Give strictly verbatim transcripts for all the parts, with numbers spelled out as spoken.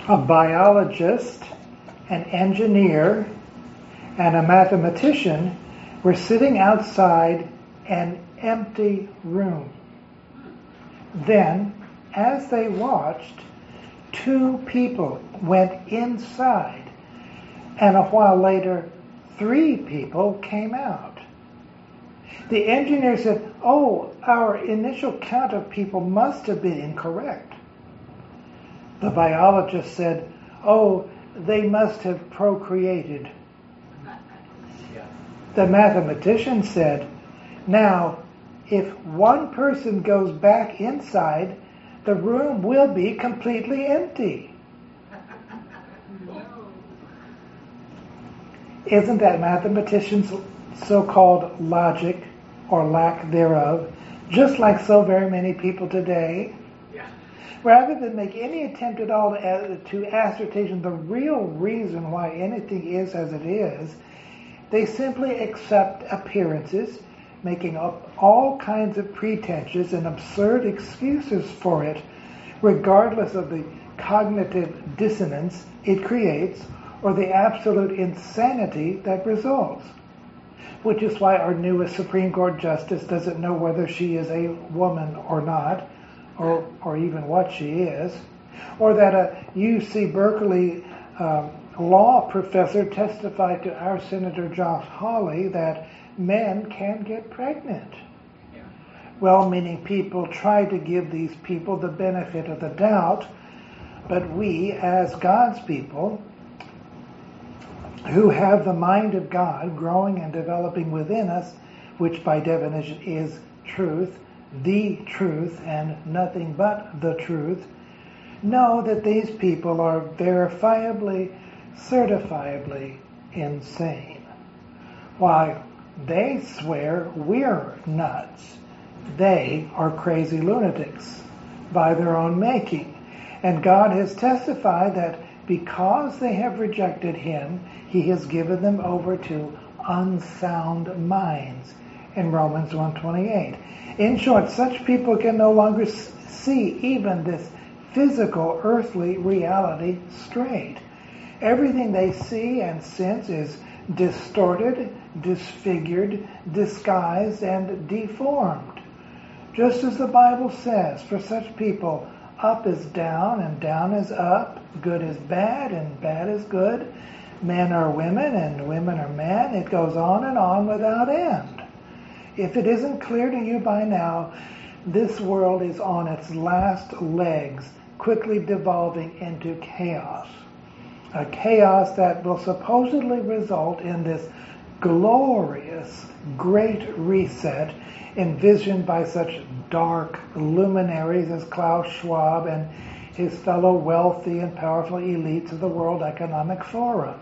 a biologist, an engineer, and a mathematician were sitting outside an empty room. Then, as they watched, two people went inside, and a while later, three people came out. The engineer said, "Oh, our initial count of people must have been incorrect." The biologist said, "Oh, they must have procreated." The mathematician said, "Now, if one person goes back inside, the room will be completely empty." Isn't that mathematicians' so-called logic or lack thereof, just like so very many people today? Yeah. Rather than make any attempt at all to, to ascertain the real reason why anything is as it is, they simply accept appearances, making up all kinds of pretensions and absurd excuses for it, regardless of the cognitive dissonance it creates or the absolute insanity that results. Which is why our newest Supreme Court Justice doesn't know whether she is a woman or not, or or even what she is, or that a U C Berkeley um, law professor testified to our Senator Josh Hawley that men can get pregnant. Yeah. Well-meaning people try to give these people the benefit of the doubt, but we, as God's people, who have the mind of God growing and developing within us, which by definition is truth, the truth, and nothing but the truth, know that these people are verifiably, certifiably insane. Why, they swear we're nuts. They are crazy lunatics by their own making. And God has testified that because they have rejected Him, He has given them over to unsound minds in Romans one twenty-eight. In short, such people can no longer see even this physical, earthly reality straight. Everything they see and sense is distorted, disfigured, disguised, and deformed. Just as the Bible says, for such people, up is down and down is up, good is bad and bad is good, men are women and women are men. It goes on and on without end. If it isn't clear to you by now, this world is on its last legs, quickly devolving into chaos. A chaos that will supposedly result in this glorious great reset envisioned by such dark luminaries as Klaus Schwab and his fellow wealthy and powerful elites of the World Economic Forum.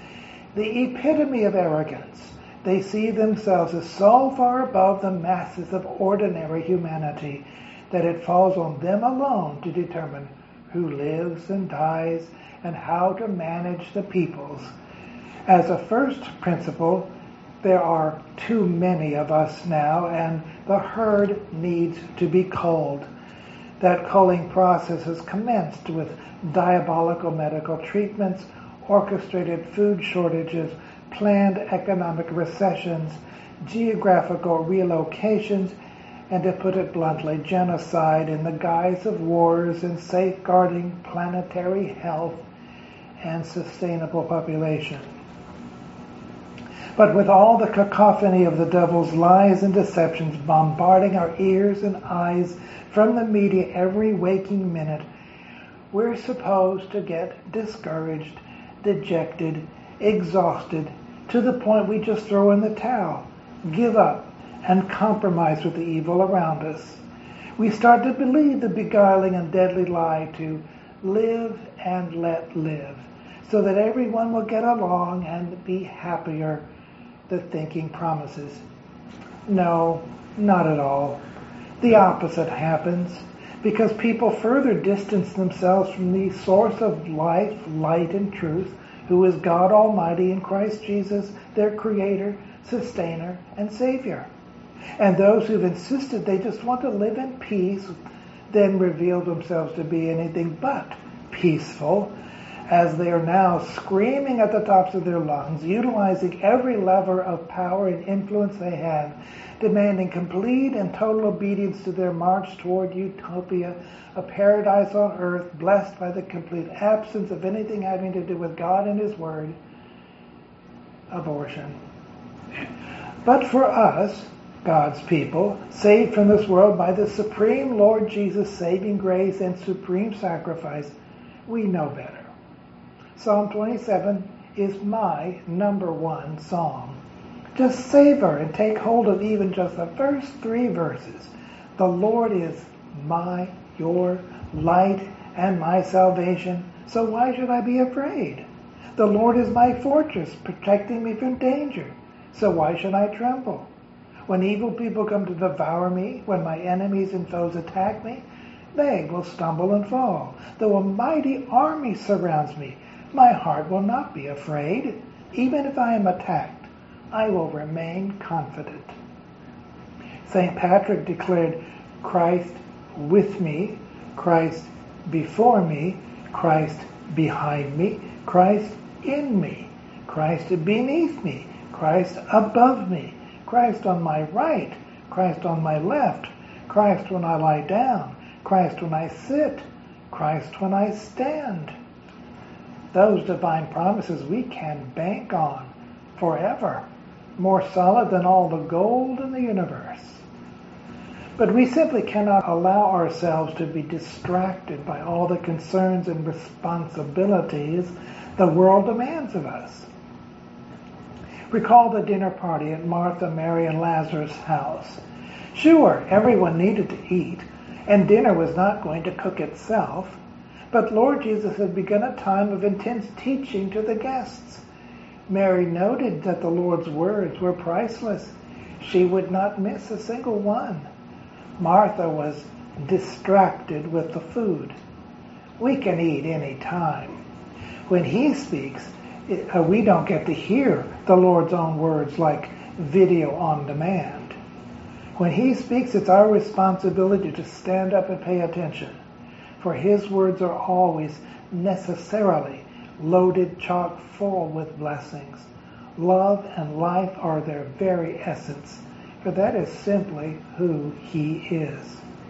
The epitome of arrogance. They see themselves as so far above the masses of ordinary humanity that it falls on them alone to determine who lives and dies and how to manage the peoples. As a first principle, there are too many of us now, and the herd needs to be culled. That culling process has commenced with diabolical medical treatments, orchestrated food shortages, planned economic recessions, geographical relocations, and to put it bluntly, genocide in the guise of wars and safeguarding planetary health and sustainable population. But with all the cacophony of the devil's lies and deceptions bombarding our ears and eyes from the media every waking minute, we're supposed to get discouraged, dejected, exhausted, to the point we just throw in the towel, give up, and compromise with the evil around us. We start to believe the beguiling and deadly lie to live and let live, so that everyone will get along and be happier, the thinking promises. No, not at all. The opposite happens, because people further distance themselves from the source of life, light, and truth, who is God Almighty in Christ Jesus, their Creator, Sustainer, and Savior. And those who've insisted they just want to live in peace then reveal themselves to be anything but peaceful, as they are now screaming at the tops of their lungs, utilizing every lever of power and influence they have, demanding complete and total obedience to their march toward utopia, a paradise on earth blessed by the complete absence of anything having to do with God and His Word, abortion. But for us, God's people, saved from this world by the supreme Lord Jesus' saving grace and supreme sacrifice, we know better. Psalm twenty-seven is my number one psalm. Just savor and take hold of even just the first three verses. The Lord is my, your light and my salvation, so why should I be afraid? The Lord is my fortress, protecting me from danger, so why should I tremble? When evil people come to devour me, when my enemies and foes attack me, they will stumble and fall. Though a mighty army surrounds me, my heart will not be afraid. Even if I am attacked, I will remain confident. Saint Patrick declared, Christ with me, Christ before me, Christ behind me, Christ in me, Christ beneath me, Christ above me, Christ on my right, Christ on my left, Christ when I lie down, Christ when I sit, Christ when I stand. Those divine promises we can bank on forever, more solid than all the gold in the universe. But we simply cannot allow ourselves to be distracted by all the concerns and responsibilities the world demands of us. Recall the dinner party at Martha, Mary, and Lazarus' house. Sure, everyone needed to eat, and dinner was not going to cook itself, but Lord Jesus had begun a time of intense teaching to the guests. Mary noted that the Lord's words were priceless. She would not miss a single one. Martha was distracted with the food. We can eat any time. When He speaks, we don't get to hear the Lord's own words like video on demand. When He speaks, it's our responsibility to stand up and pay attention, for His words are always necessarily loaded chock full with blessings. Love and life are their very essence, for that is simply who He is.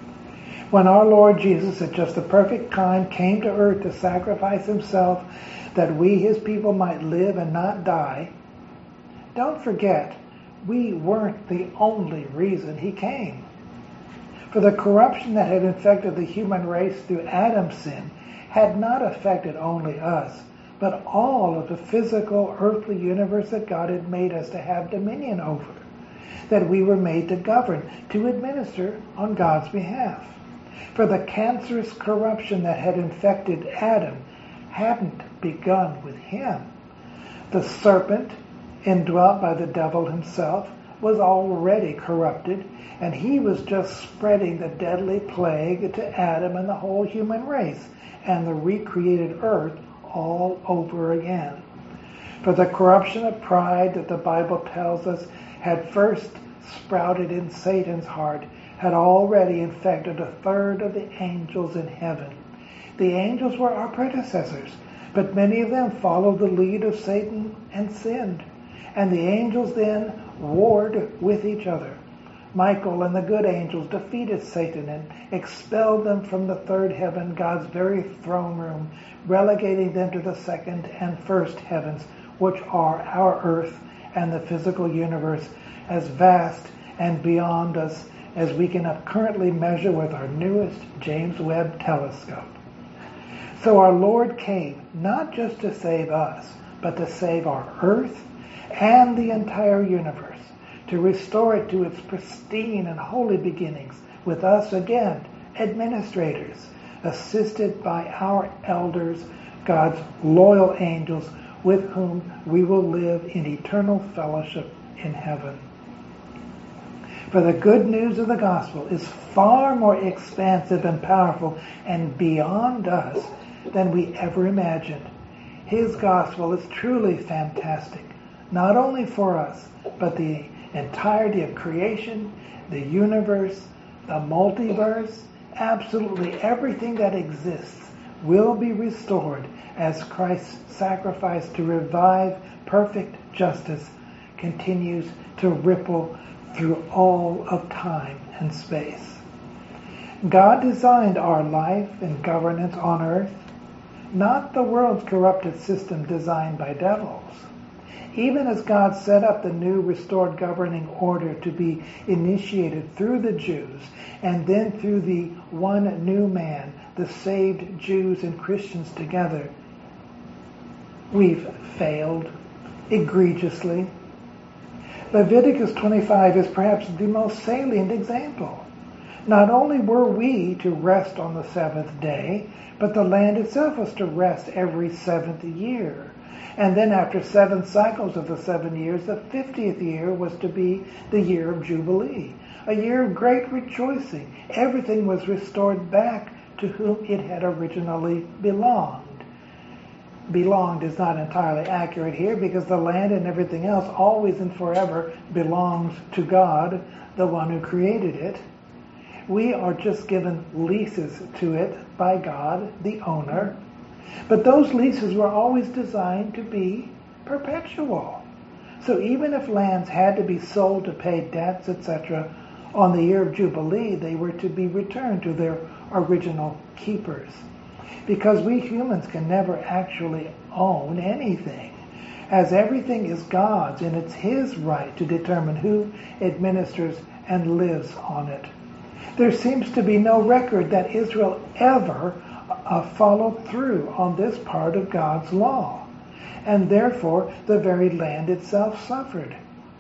When our Lord Jesus, at just the perfect time, came to earth to sacrifice Himself that we, His people, might live and not die, don't forget, we weren't the only reason He came. For the corruption that had infected the human race through Adam's sin had not affected only us, but all of the physical, earthly universe that God had made us to have dominion over, that we were made to govern, to administer on God's behalf. For the cancerous corruption that had infected Adam hadn't begun with him. The serpent, indwelt by the devil himself, was already corrupted, and he was just spreading the deadly plague to Adam and the whole human race and the recreated earth all over again. For the corruption of pride that the Bible tells us had first sprouted in Satan's heart had already infected a third of the angels in heaven. The angels were our predecessors, but many of them followed the lead of Satan and sinned. And the angels then warred with each other. Michael and the good angels defeated Satan and expelled them from the third heaven, God's very throne room, relegating them to the second and first heavens, which are our earth and the physical universe, as vast and beyond us as we can currently measure with our newest James Webb telescope. So our Lord came not just to save us, but to save our earth and the entire universe, to restore it to its pristine and holy beginnings, with us again, administrators, assisted by our elders, God's loyal angels, with whom we will live in eternal fellowship in heaven. For the good news of the gospel is far more expansive and powerful and beyond us than we ever imagined. His gospel is truly fantastic, not only for us, but the entirety of creation, the universe, the multiverse, absolutely everything that exists will be restored as Christ's sacrifice to revive perfect justice continues to ripple through all of time and space. God designed our life and governance on earth, not the world's corrupted system designed by devils. Even as God set up the new restored governing order to be initiated through the Jews and then through the one new man, the saved Jews and Christians together, we've failed egregiously. Leviticus twenty-five is perhaps the most salient example. Not only were we to rest on the seventh day, but the land itself was to rest every seventh year. And then after seven cycles of the seven years, the fiftieth year was to be the year of Jubilee, a year of great rejoicing. Everything was restored back to whom it had originally belonged. Belonged is not entirely accurate here because the land and everything else always and forever belongs to God, the one who created it. We are just given leases to it by God, the owner. But those leases were always designed to be perpetual. So even if lands had to be sold to pay debts, et cetera, on the year of Jubilee, they were to be returned to their original keepers. Because we humans can never actually own anything, as everything is God's and it's His right to determine who administers and lives on it. There seems to be no record that Israel ever uh, followed through on this part of God's law, and therefore the very land itself suffered.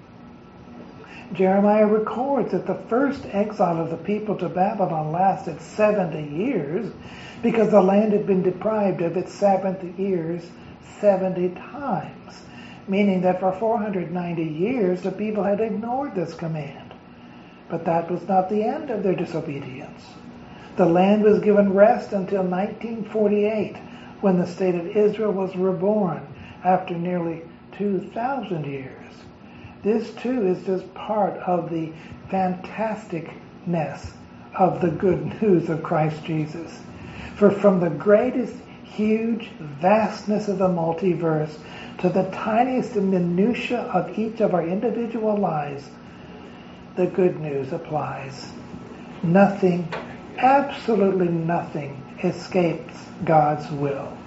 Jeremiah records that the first exile of the people to Babylon lasted seventy years because the land had been deprived of its Sabbath years seventy times, meaning that for four hundred ninety years the people had ignored this command. But that was not the end of their disobedience. The land was given rest until nineteen forty-eight, when the state of Israel was reborn after nearly two thousand years. This too is just part of the fantasticness of the good news of Christ Jesus. For from the greatest, huge vastness of the multiverse to the tiniest minutia of each of our individual lives, the good news applies. Nothing, absolutely nothing, escapes God's will.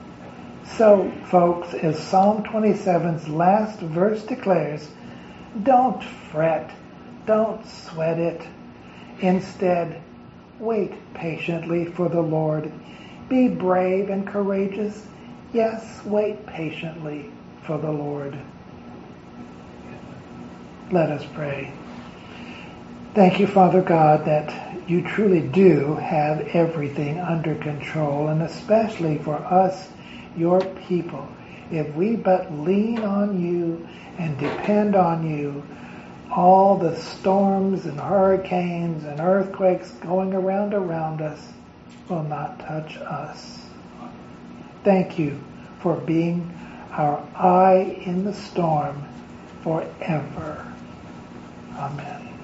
So, folks, as Psalm twenty-seven's last verse declares, don't fret, don't sweat it. Instead, wait patiently for the Lord. Be brave and courageous. Yes, wait patiently for the Lord. Let us pray. Thank you, Father God, that you truly do have everything under control, and especially for us, your people. If we but lean on you and depend on you, all the storms and hurricanes and earthquakes going around around us will not touch us. Thank you for being our eye in the storm forever. Amen.